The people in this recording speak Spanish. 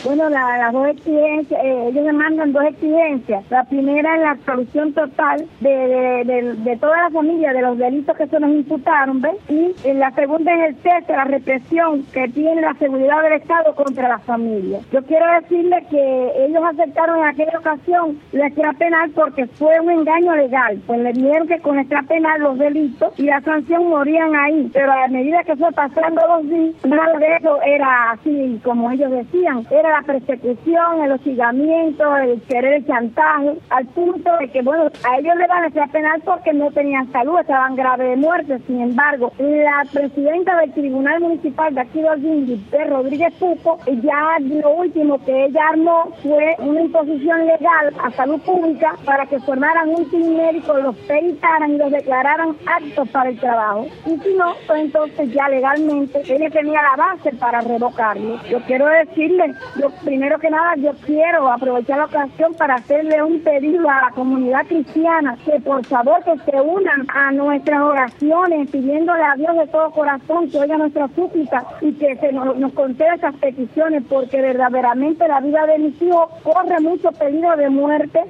Bueno, las dos exigencias, ellos demandan dos exigencias. La primera es la absolución total de toda la familia de los delitos que se nos imputaron, ¿ves? Y la segunda es el cese, la represión que tiene la seguridad del Estado contra la familia. Yo quiero decirles que ellos aceptaron en aquella ocasión la extra penal porque fue un engaño legal, pues le dijeron que con extra penal los delitos y la sanción morían ahí, pero a medida que fue pasando los días, nada de eso era así como ellos decían, era la persecución, el hostigamiento, el querer el chantaje, al punto de que, bueno, a ellos le van a extra penal porque no tenían salud, estaban graves de muerte. Sin embargo, la presidenta del Tribunal Municipal de aquí de Holguín, Rodríguez Pupo, ya lo último que ella armó fue una imposición legal a salud pública para que formaran un team médico, los peritaran y los declararan aptos para el trabajo. Y si no, pues entonces ya legalmente ella tenía la base para revocarlo. Yo quiero decirle, primero que nada, yo quiero aprovechar la ocasión para hacerle un pedido a la comunidad cristiana que por favor que se unan a nuestras oraciones, pidiéndole a Dios de todo corazón que oiga nuestras súplicas y que nos conceda esas peticiones, porque verdaderamente la vida de mis hijos corre mucho peligro de muerte